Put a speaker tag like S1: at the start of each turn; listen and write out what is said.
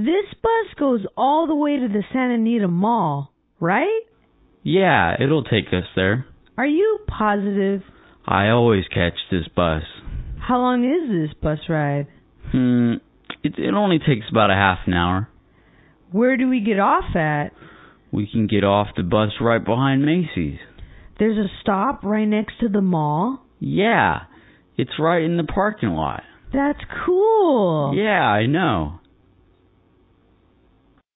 S1: This bus goes all the way to the Santa Anita Mall, right?
S2: Yeah, it'll take us there.
S1: Are you positive?
S2: I always catch this bus.
S1: How long is this bus ride?
S2: It only takes about a half an hour.
S1: Where do we get off at?
S2: We can get off the bus right behind Macy's.
S1: There's a stop right next to the mall?
S2: Yeah, it's right in the parking lot.
S1: That's cool.
S2: Yeah, I know.